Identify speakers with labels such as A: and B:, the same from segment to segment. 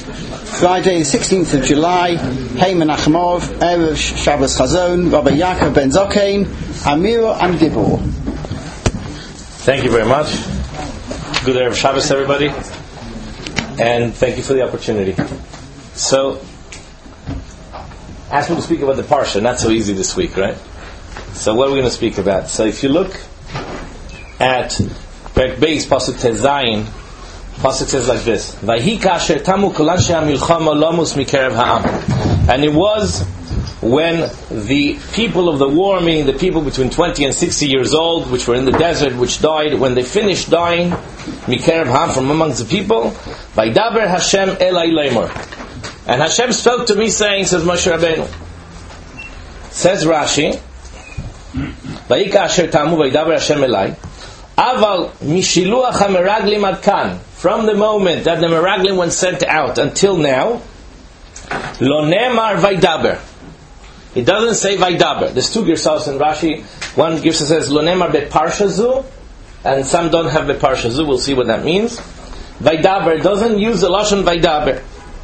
A: Friday, the 16th of July, Hey Menachemov, Erev Shabbos Chazon, Rabbi Yaakov Ben Zokain, Amir and Gibor.
B: Thank you very much. Good Erev Shabbos, everybody. And thank you for the opportunity. So, asked me to speak about the Parsha. Not so easy this week, right? So what are we going to speak about? So if you look at Perek Beis, Pasuk Tez Zayin, Pasuk says like this: Vayhi kasher tamu kol anshe hamilchama lamus mikerev ha'am. And it was when the people of the war, meaning the people between 20 and 60 years old, which were in the desert, which died, when they finished dying, mikerev ha'am, from amongst the people, Vaydaber Hashem elai leimor. And Hashem spoke to me saying, says Moshe Rabbeinu. Says Rashi, Vayhi kasher tamu vaydaber Hashem elai. Aval mishiluach hameraglim ad kan. From the moment that the meraglim were sent out until now, lo nemar vaydaber. It doesn't say vaydaber. There's two girsas in Rashi. One girsa says lo nemar beparsha zu, and some don't have beparsha zu. We'll see what that means. Vaydaber doesn't use the lashon vaydaber.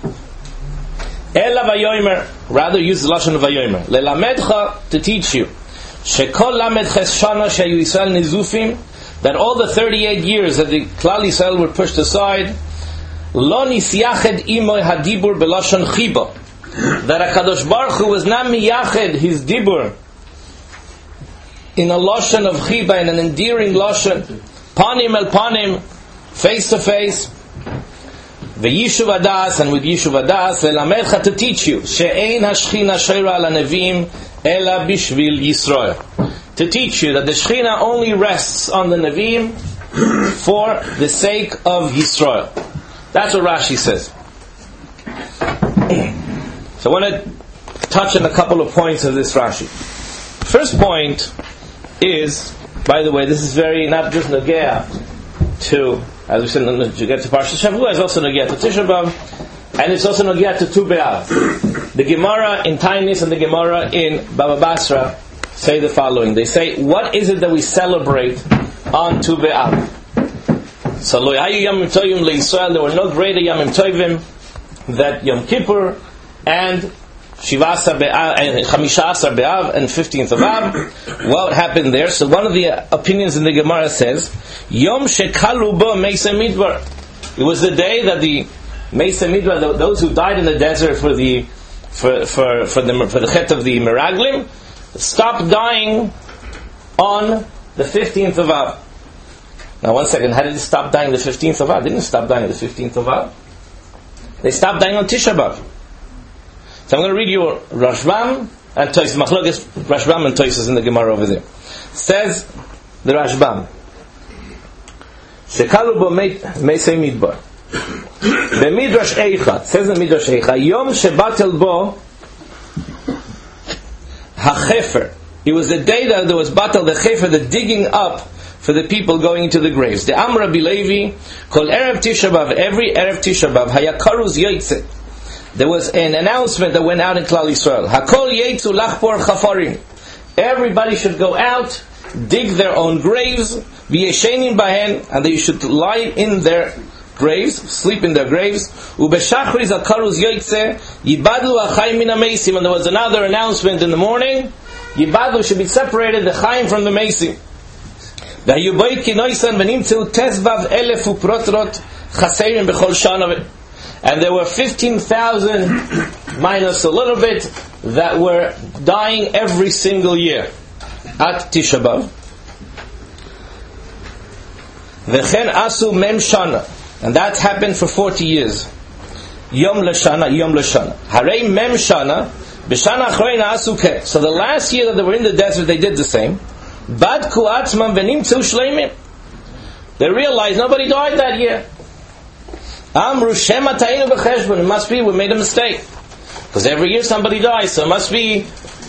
B: Ela vayomer, rather use the lashon vayomer. Lelamedcha, to teach you. Shekol lamed cheshana sheyu Yisrael nizufim. That all the 38 years that the Klal Yisrael were pushed aside, lo nisyached imoy hadibur belashon chiba, that HaKadosh Baruch Hu was not miyached his dibur in a lashon of chiba, in an endearing lashon, panim el panim, face to face, v'yishuv adas, and with yishuv adas, lelamedcha, to teach you, she'ein hashchina sheira ala nevim ela bishvil Yisrael. To teach you that the Shekhinah only rests on the Nevi'im for the sake of Yisrael. That's what Rashi says. So I want to touch on a couple of points of this Rashi. First point is, by the way, this is very, not just Nogea to, as we said, Nogea to Parshat Shavua, it's also Nogea to Tisha B'Av, and it's also Nogea to Tu B'Av. The Gemara in Tainis and the Gemara in Baba Basra say the following. They say, what is it that we celebrate on Tu B'Av? So, there were no greater Yamim Tovim that Yom Kippur and Shivasa B'Av and Chamishasar B'Av and 15th of Av. What happened there? So one of the opinions in the Gemara says, Yom Shekalu Bo Meisei Midbar. It was the day that the Meisei Midbar, those who died in the desert for the Chet of the Meraglim, stopped dying on the 15th of Av. Now, one second, how did they stop dying the 15th of Av? They didn't stop dying the 15th of Av. They stopped dying on Tisha B'Av. So I'm going to read you Rashbam and Tosfos, Machlokes Rashbam and Tosfos in the Gemara over there. Says the Rashbam, Shekalu bo meisei midbar. The Midrash Eicha, says the Midrash Eicha, Yom shebatel bo HaChefer. It was the day that there was batal the Chefer, the digging up for the people going into the graves. The Amr Rabbi Levi, Kol Erev Tisha B'Av, every Erev Tisha B'Av, Hayakaruz Yoytze. There was an announcement that went out in Klal Yisrael. Hakol Yetzu Lachpor Chafarim. Everybody should go out, dig their own graves, V'yeshenim Bahen, and they should lie in their graves, sleep in their graves. Ubeshachriz Hakaruz Yoytze, Yibadlu Achayim Min HaMeisim. And there was another announcement in the morning, Yibadlu should be separated, the Chaim from the Meisim. And there were 15,000 minus a little bit that were dying every single year at Tisha B'Av. V'chen asu mem shana, and that happened for 40 years. Yom l'shana, yom l'shana. Harei mem shana, b'shana achreina asu ke. So the last year that they were in the desert, they did the same. Badku atzman v'nimtzu shleimim. They realized nobody died that year. Amru shema ta'inu b'cheshbon. It must be we made a mistake, because every year somebody dies. So it must be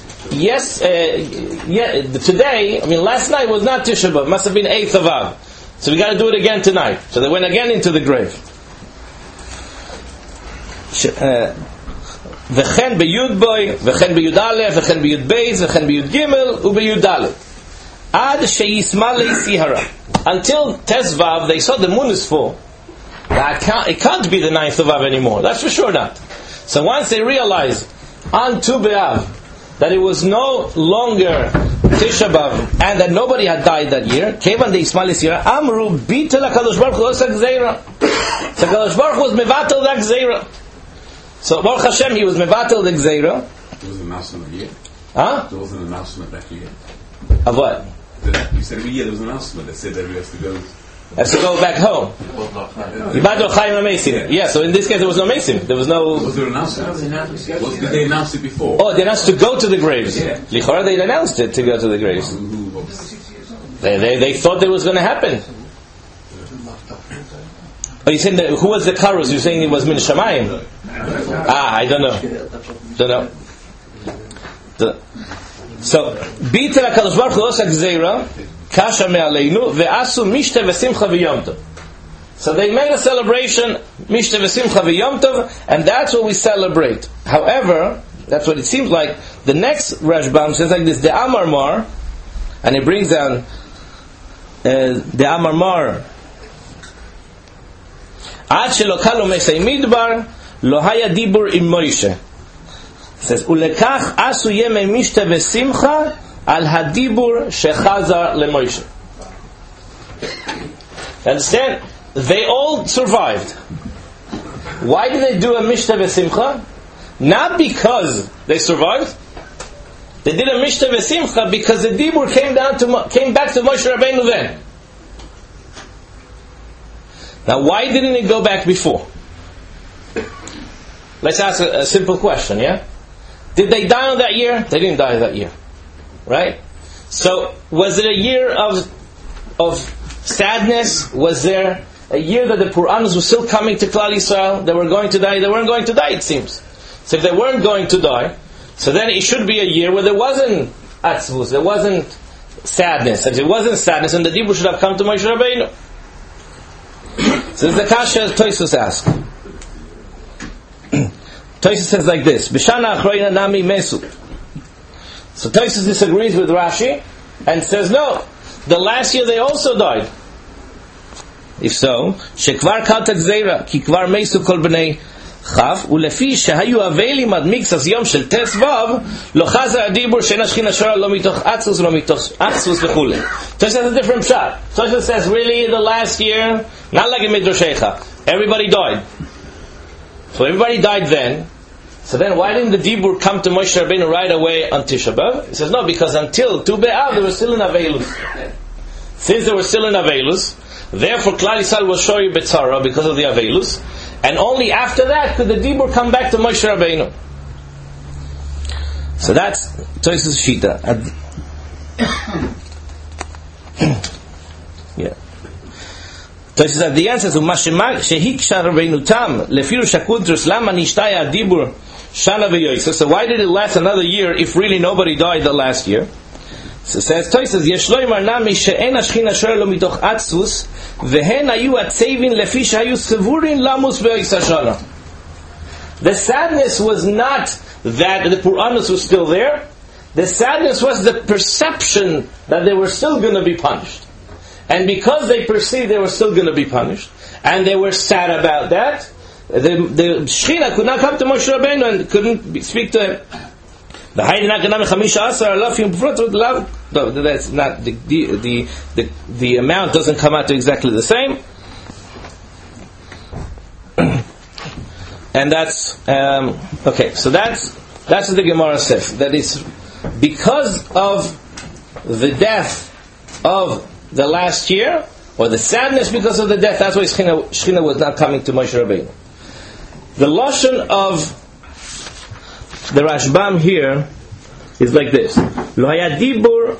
B: today. I mean, last night was not Tisha B'Av. It must have been 8th of Av. So we got to do it again tonight. So they went again into the grave. V'chen b'yud boy, v'chen b'yud alef, v'chen b'yud beis, v'chen b'yud gimel, u'b'yud dalet. Ad sheyisma le'sihara. Until Tezvav, they saw the moon is full. It can't be the 9th of Av anymore. That's for sure not. So once they realized on Tu B'Av that it was no longer Tisha B'Av and that nobody had died that year, Kevan de Ismail Yisira, Amru Bitel HaKadosh Baruch Hu Osa Gzeira. So HaKadosh Baruch Hu was Mevatel the Gzeira. So Baruch Hashem, he was Mevatel the Gzeira.
C: There was an announcement that year.
B: Huh?
C: There was an announcement that year.
B: Of what?
C: You said every year there was an announcement that said everybody has to go.
B: Has to go back home. Yeah, so in this case there was no Mesim. There was no...
C: Was there an announcement? Did they announce it before?
B: Oh, they announced to go to the graves.
C: Yeah.
B: Lichora, they announced it to go to the graves. They thought that was going to happen. Oh, you saying that, who was the Karus? You're saying it was Min Shamayim? I don't know. So, B'iter HaKadosh Baruch Hu Osa Gzeira Kasha Me'aleinu Ve'asu Mishte V'Simcha V'Yom Tov. So they made a celebration, Mishte V'Simcha V'Yom Tov, and that's what we celebrate. However, that's what it seems like. The next Rashbam says like this, the Amar Mar, and it brings down the Amar Mar. Ad shelo kalu mesei midbar, lo haya dibur im Moshe. It says, Ulekach asu yemei mishte v'simcha al hadibur shechazar leMoshe. Understand? They all survived. Why did they do a mishte v'simcha? Not because they survived. They did a mishte v'simcha because the dibur came back to Moshe Rabbeinu then. Now, why didn't it go back before? Let's ask a simple question, yeah? Did they die on that year? They didn't die that year. Right? So, was it a year of sadness? Was there a year that the Puranas were still coming to Klal Yisrael? They were going to die? They weren't going to die, it seems. So if they weren't going to die, so then it should be a year where there wasn't atzvus, there wasn't sadness. And if it wasn't sadness, then the Dibur should have come to Moshe Rabbeinu. So this is the kasha Tosfos asks. Tosfos says like this: B'shana achroina nami mesu. So Tosfos disagrees with Rashi and says no. The last year they also died. If so, shekvar kalta gzeira ki kvar mesu kol bnei chav ulefi shehayu avelim ad miksas yom shel tes vav lo chaza adibur she'ena shchina shora lo mitoch atzvus lo mitoch atzvus v'chule. Tosfos has a different shot. Tosfos says really the last year, not like in Midrashecha, everybody died. So everybody died then. So then why didn't the Dibur come to Moshe Rabbeinu right away on Tisha B'Av? He says no, because until Tu B'Av they were still in Avelus. Since they were still in Avelus, therefore Klal Yisrael was Shori B'Tzara because of the Avelus, and only after that could the Dibur come back to Moshe Rabbeinu. So that's Tosfos Shita. Yeah. Tosfos at the end says, "Umashemag shehiksha Rabbeinu tam lefiru shakudrus lama nishtaya dibur shana v'yoysa." So why did it last another year if really nobody died the last year? So says Tosfos, "Yesh lo yimar nami she'en ashchina shora lo mitoch atzvus vehen hayu atzevin lefi shehayu sevurin lamus v'yoysa shana." The sadness was not that the Puranas was still there. The sadness was the perception that they were still going to be punished. And because they perceived they were still going to be punished, and they were sad about that, the Shechina could not come to Moshe Rabbeinu and couldn't speak to him. No, that's not the amount doesn't come out to exactly the same. And that's okay. So that's what the Gemara says. That is because of the death of the last year, or the sadness because of the death. That's why Shechina was not coming to Moshe Rabbeinu. The lashon of the Rashbam here is like this: Lo haya dibur.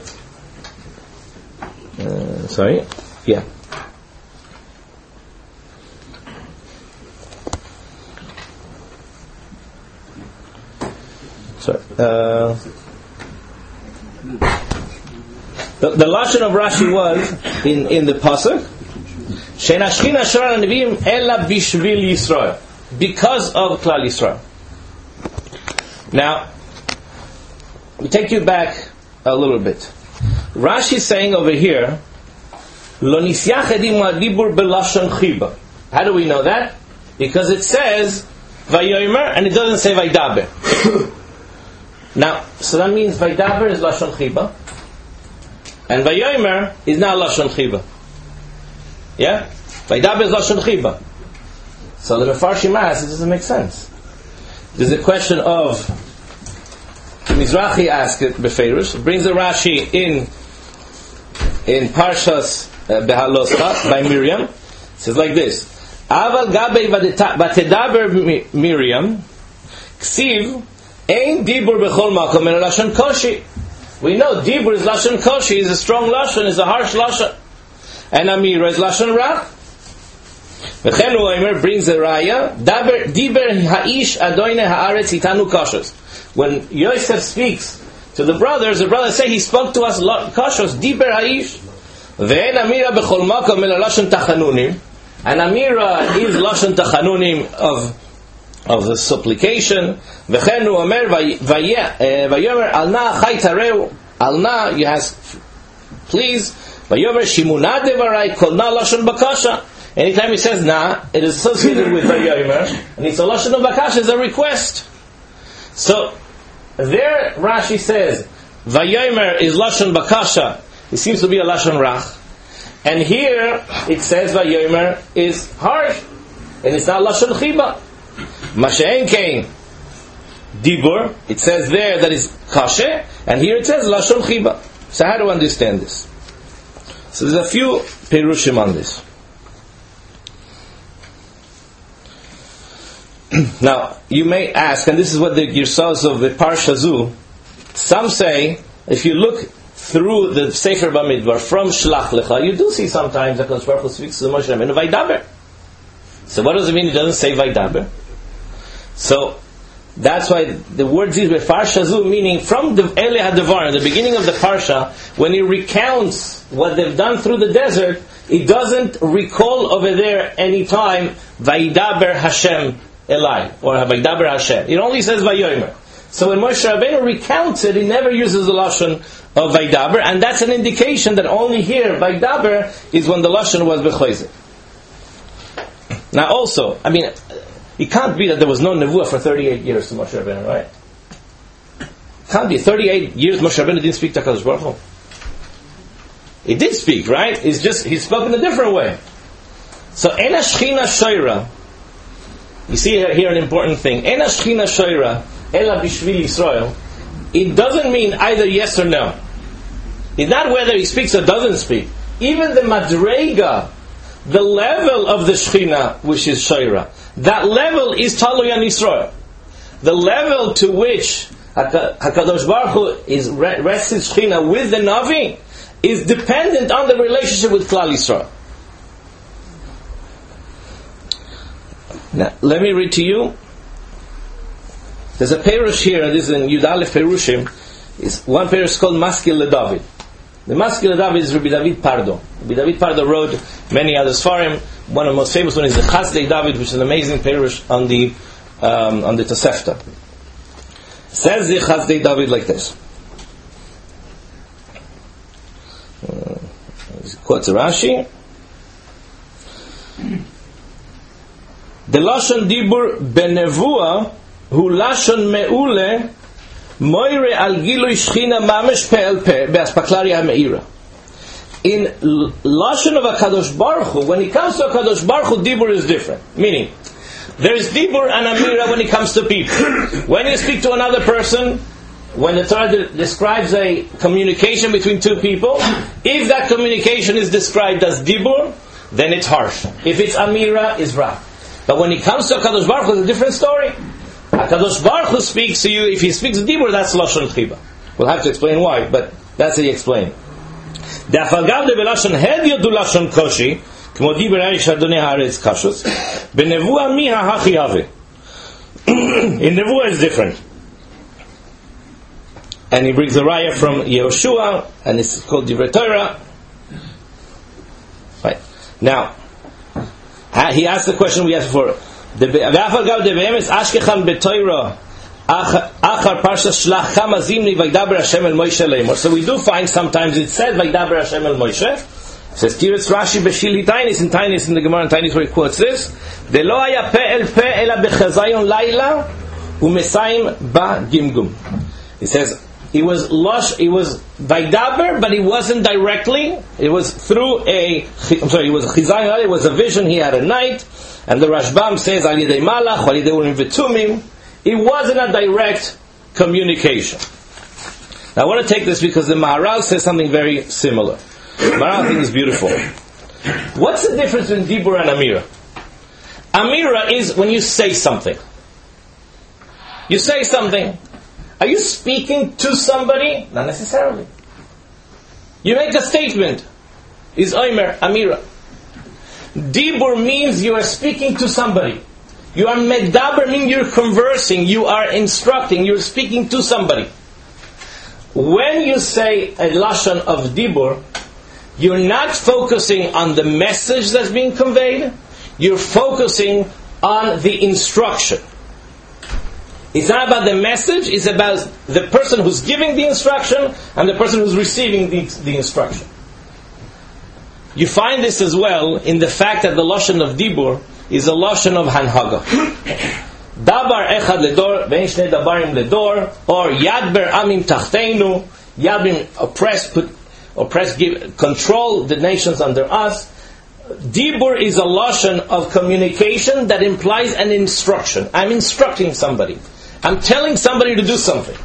B: Sorry, yeah. Sorry. The lashon of Rashi was in the pasuk, She'ena shchina shora neviim ela bishvil Yisrael, because of Klal Yisrael. Now, we take you back a little bit. Rashi is saying over here, Lo nisyach edim adibur belashon chiba. How do we know that? Because it says Vayomer and it doesn't say Vaidaber. Now, so that means Vaidaber is Lashon Chiba, and Vayomer is not Lashon Chiba. Yeah? Vaidaber is Lashon Chiba. So the Mefarshim asks, it doesn't make sense. There's a question of Mizrahi asked it Befeirush, brings the Rashi in Parshas Behalosa by Miriam. It says like this: Aval Gabei Vatedaber Miriam Ksiv Ein Dibur Bechol Makom El Lashon Koshi. We know Dibur is Lashon Koshi, is a strong Lashon, is a harsh Lashon, and Amira is Lashon Rach. V'chen Uomer brings a raya. Diber Haish Adoine Haaretz Itanu Koshos. When Yosef speaks to the brothers say he spoke to us Koshos. Diber Haish. Ve'en Amira Bechol Makom El Lashon Tachanunim. And Amira is Lashon Tachanunim of the supplication. V'chen Uomer Vayomer Alna Chai Tareu. Alna, you ask, please. Vayomer Shimuna Devarai Kolna Lashon Bakasha. Anytime he says na, it is associated with Vayomer, and it's a lashon of bakasha, is a request. So there Rashi says Vayomer is lashon bakasha. It seems to be a lashon rach, and here it says Vayomer is harsh, and it's not lashon chiba. Mashein kein dibur. It says there that is kashe, and here it says lashon chiba. So how do we understand this? So there's a few perushim on this. Now, you may ask, and this is what the Girsas of the Parsha Zu, some say, if you look through the Sefer Bamidbar from Shlach Lecha, you do see sometimes that HaKadosh Baruch Hu speaks to Moshe Rabbeinu Vaidaber. So what does it mean? It doesn't say Vaidaber. So that's why the word is Parsha Zu, meaning from the Ele HaDevar, the beginning of the Parsha, when he recounts what they've done through the desert, he doesn't recall over there any time Vaidaber Hashem Elai, or Vaidaber Hashem. It only says Vayomer. So when Moshe Rabbeinu recounts it, he never uses the lashon of Vaidaber, and that's an indication that only here Vaidaber is when the lashon was Bechoizer. Now also, I mean, it can't be that there was no nevuah for 38 years to Moshe Rabbeinu, right? It can't be 38 years Moshe Rabbeinu didn't speak to HaKadosh Baruch Hu. He did speak, right? It's just he spoke in a different way. So Ena Shechina Shoira. You see here an important thing. Ena Shechina Shoira Ela Bishvil Yisrael. It doesn't mean either yes or no. It's not whether he speaks or doesn't speak. Even the Madrega, the level of the Shechina, which is Shoira, that level is Talui on Yisrael. The level to which HaKadosh Baruch Hu is rested Shechina with the Navi is dependent on the relationship with Klal Yisrael. Now, let me read to you. There's a perush here, this is in Yud Aleph Perushim. One perush called Maskil LeDavid. The Maskil LeDavid is Rabbi David Pardo. Rabbi David Pardo wrote many others for him. One of the most famous ones is the Chazdei David, which is an amazing perush on the Tosefta. Says the Chazdei David like this. Quotes Rashi. The Lashon Dibur Benevua hu Lashon Me'ule Moire al Gilui Shechina Mamesh Pe'el Pe Be'aspaklaria Me'ira. In Lashon of HaKadosh Baruch Hu, when it comes to HaKadosh Baruch Hu, Dibur is different. Meaning, there is Dibur and Amira when it comes to people. When you speak to another person, when the Torah describes a communication between two people, if that communication is described as Dibur, then it's harsh. If it's Amira, it's Ra. But when it comes to HaKadosh Baruch Hu, it's a different story. HaKadosh Baruch Hu speaks to you, if he speaks Dibur, that's Lashon Chiba. We'll have to explain why, but that's how he explained. In Nevuah is different. And he brings a raya from Yehoshua, and it's called Divrei Torah. Right. Now, he asked the question we asked before. So we do find sometimes it said Vaydaber Hashem el Moshe, Says Tiretz Rashi b'Shili Tainis in the Gemara in Tainis where he quotes this. Delo haya pe el ela bechazayon laila u'mesayim ba gimgum. He says he was vaidaber, but he wasn't directly. It was through it was a chizayon. It was a vision he had at night. And the Rashbam says al yidei malach, al yidei urim v'tumim. It wasn't a direct communication. Now I want to take this because the Maharal says something very similar. Maharal I think is beautiful. What's the difference between Dibur and Amira? Amira is when you say something. You say something. Are you speaking to somebody? Not necessarily. You make a statement. Is Omer Amira. Dibur means you are speaking to somebody. You are medaber, meaning you're conversing, you are instructing, you're speaking to somebody. When you say a lashon of dibur, you're not focusing on the message that's being conveyed, you're focusing on the instruction. It's not about the message, it's about the person who's giving the instruction and the person who's receiving the instruction. You find this as well in the fact that the lashon of dibur is a lashon of hanhaga. Dabar echad ledor, ve'en shnei dabarim ledor, or yadber amim tachteinu, yadbim oppress, control the nations under us. Dibur is a lashon of communication that implies an instruction. I'm instructing somebody. I'm telling somebody to do something.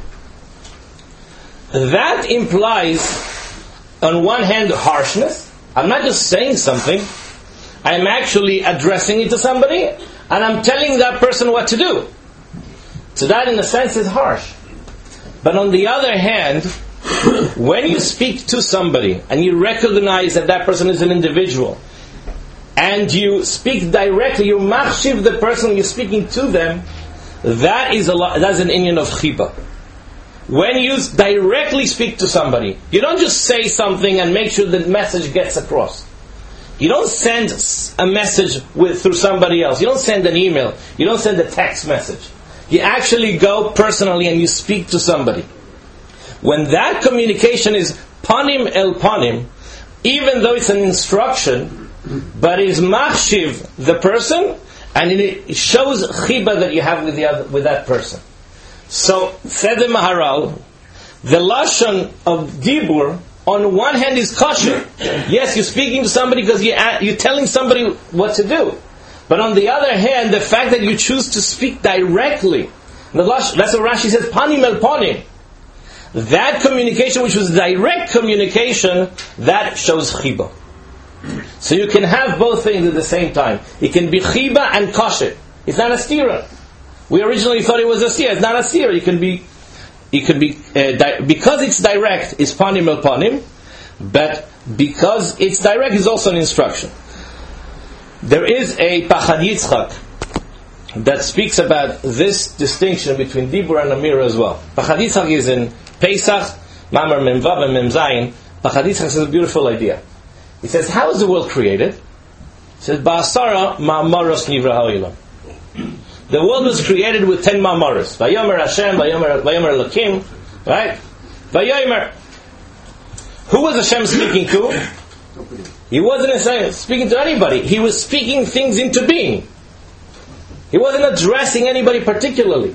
B: That implies, on one hand, harshness. I'm not just saying something. I'm actually addressing it to somebody, and I'm telling that person what to do. So that, in a sense, is harsh. But on the other hand, when you speak to somebody, and you recognize that that person is an individual, and you speak directly, you machshiv the person you're speaking to them, that's an inyan of chiba. When you directly speak to somebody, you don't just say something and make sure the message gets across. You don't send a message through somebody else. You don't send an email. You don't send a text message. You actually go personally and you speak to somebody. When that communication is panim el panim, even though it's an instruction, but it is machshiv the person, and it shows chiba that you have with that person. So, said the Maharal, the lashon of dibur, on one hand is kosher. Yes, you're speaking to somebody because you're telling somebody what to do. But on the other hand, the fact that you choose to speak directly, that's what Rashi says, panim el panim. That communication, which was direct communication, that shows chiba. So you can have both things at the same time. It can be chiba and kosher. It's not a stira. We originally thought it was a stira. It's not a stira. It can be because it's direct, it's panim el panim, but because it's direct, it's also an instruction. There is a Pachad Yitzchak that speaks about this distinction between Dibur and Amira as well. Pachad Yitzchak is in Pesach, Mamar Memvav and Memzayin. Pachad Yitzchak says a beautiful idea. He says, how is the world created? He says, Ba'asara ma'amaros nivra ha'olam. The world was created with 10 ma'amaros. Vayomer Hashem, Vayomer Elokim, right? Vayomer. Who was Hashem speaking to? He wasn't speaking to anybody. He was speaking things into being. He wasn't addressing anybody particularly.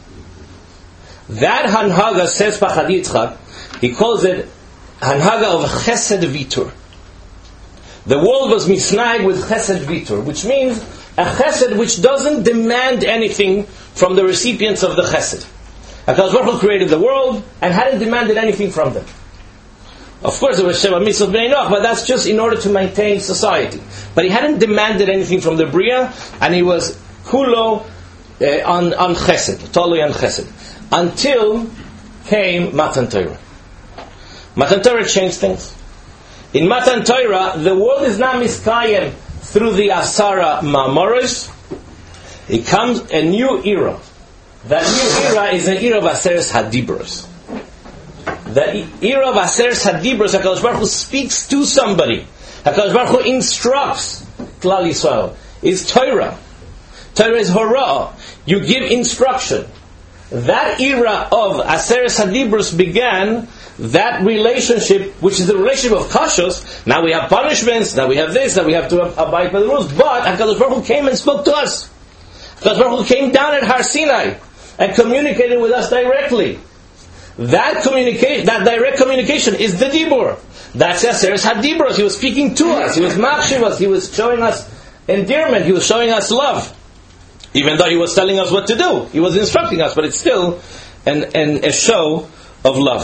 B: That Hanhaga, says Pachad Yitzchak, he calls it Hanhaga of Chesed Vitur. The world was misnag with Chesed Vitur, which means a Chesed which doesn't demand anything from the recipients of the Chesed. HaKadosh Baruch Hu created the world and hadn't demanded anything from them. Of course, there was Sheva Mitzvot Bnei Noach, but that's just in order to maintain society. But he hadn't demanded anything from the Bria, and he was kulo on Chesed, totally on Chesed, until came Matan Torah. Matan Torah changed things. In Matan Torah, the world is not miskayem through the Asara Ma'amoros. It comes a new era. That new era is an era of Aseres Hadibros. The era of Aseres Hadibros, HaKadosh Baruch Hu speaks to somebody. HaKadosh Baruch Hu instructs Klal Yisrael. Is Torah. Torah is Horah. You give instruction. That era of Aseres Hadibros began that relationship, which is the relationship of kashos, now we have punishments, now we have this, now we have to abide by the rules, but HaKadosh Baruch Hu came and spoke to us. HaKadosh Baruch Hu came down at Har Sinai and communicated with us directly. That communication, that direct communication is the Dibur. That's Yaseres HaDibros. He was speaking to us, he was machshiv us, he was showing us endearment, he was showing us love. Even though he was telling us what to do, he was instructing us, but it's still a show of love.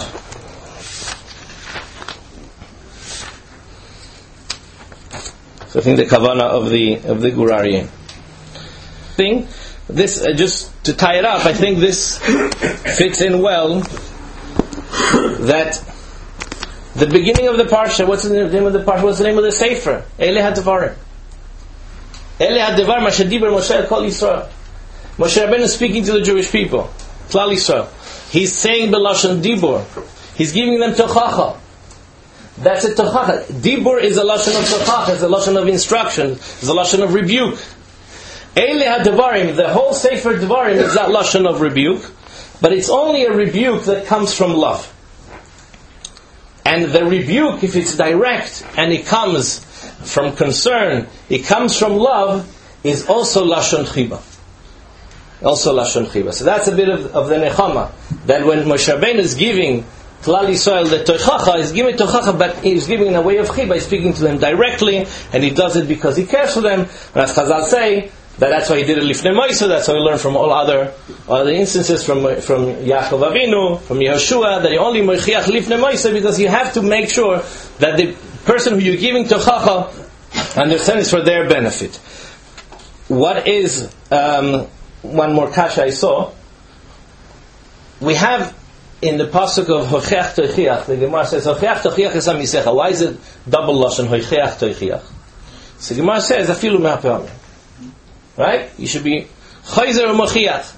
B: So I think the kavanah of the Gur Aryeh thing, this just to tie it up, I think this fits in well. That the beginning of the parsha, what's the name of the parsha? What's the name of the sefer? Ele HaDevarim. Ele HaDevarim Asher Diber Moshe El Kol Yisrael. Moshe Rabbeinu is speaking to the Jewish people, Klal Yisrael. He's saying B'lashon Dibur. He's giving them tochacha. That's a tochacha. Dibur is a lashon of tochacha, it's a lashon of instruction, it's a lashon of rebuke. Ele HaDevarim, the whole sefer Devarim is that lashon of rebuke, but it's only a rebuke that comes from love. And the rebuke, if it's direct and it comes from concern, it comes from love, is also lashon chiba. Also lashon chiba. So that's a bit of the nechama, that when Moshe Rabbeinu is giving Klal Yisrael the tochacha, he's giving tochacha, but he's giving in a way of chiba. He's speaking to them directly, and he does it because he cares for them. And as Chazal say, that's why he did it lifnei Moshe. That's how we learn from all other instances from Yaakov Avinu, from Yehoshua, that you only mochiach lifnei Moshe because you have to make sure that the person who you're giving tochacha understands for their benefit. What is one more kasha I saw? We have in the pasuk of Hocheach Tochiach, the Gemara says Hocheach Tochiach es hamisecha. Why is it double lashon Hocheach Tochiach? So the Gemara says afilu me'apamim. Right? You should be chayzer u'mochiach.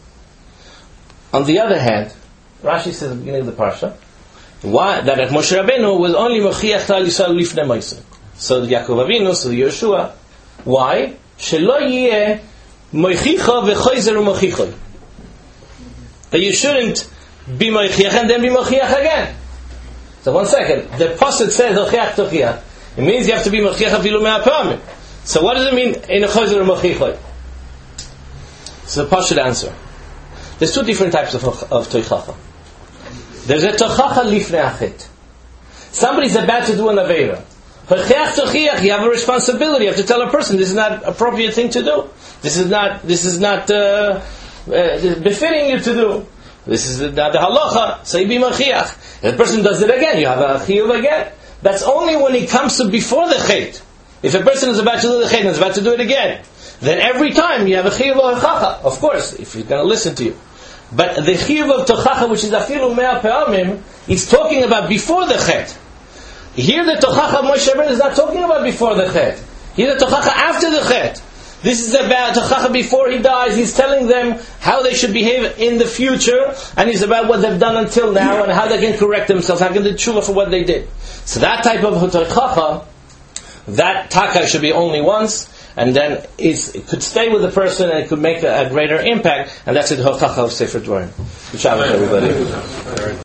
B: On the other hand, Rashi says at the beginning of the parsha, why that Moshe Rabbeinu was only mochiach Klal Yisrael lifnei Moshe. So the Yaakov Avinu, so the Yehoshua. Why? Shelo yeh mochicha v'chayzer u'mochicha. That you shouldn't be mochiach and then be mochiach again. So one second, the pasuk says hochiach tochiach. It means you have to be mochiach afilu me'apamim. So what does it mean in a chayzer u'mochicha? So the Pashut answer. There's two different types of tochacha. There's a tochacha lifnei achet. Somebody's about to do an aveira. Hocheach tochiach, you have a responsibility. You have to tell a person this is not appropriate thing to do. This is not befitting you to do. This is not the halacha. So you be machiach. If the person does it again, you have a chiyuv again. That's only when it comes to before the chet. If a person is about to do the chet and is about to do it again, then every time you have a chiyuv of tochacha. Of course, if he's going to listen to you. But the chiyuv of tochacha, which is afilu mea pe'amim, is talking about before the chet. Here the tochacha of Moshe Rabbeinu is not talking about before the chet. Here the tochacha after the chet. This is about tochacha before he dies. He's telling them how they should behave in the future, and it's about what they've done until now and how they can correct themselves, how can they tshuva for what they did. So that type of tochacha, that taka should be only once, and then it could stay with the person and it could make a greater impact, and that's the tochacha of Sefer Dvarim. Good Shabbat, everybody.